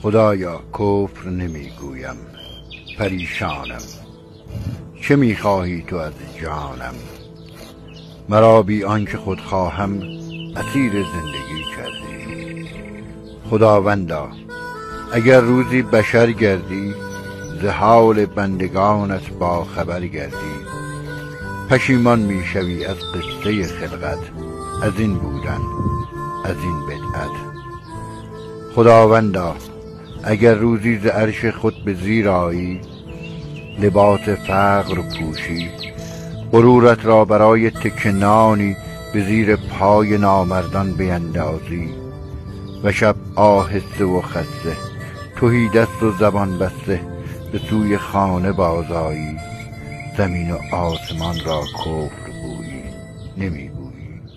خدایا کفر نمیگویم، پریشانم. چه میخواهی تو از جانم؟ مرا بی آنکه خود خواهم اسیر زندگی کردی. خداوندا اگر روزی بشر گردی، ز حال بندگانت با خبر گردی. پشیمان میشوی از قصه خلقت، از این بودن، از این بدعت. خداوندا اگر روزی ز عرش خود به زیر آیی، لباس فقر پوشی، غرورت را برای تکه نانی به زیر پای نامردان بیندازی، و شب آهسته و خسته، تهی دست و زبان بسته، به سوی خانه بازآیی، زمین و آسمان را کفر گویی، نمیگویی.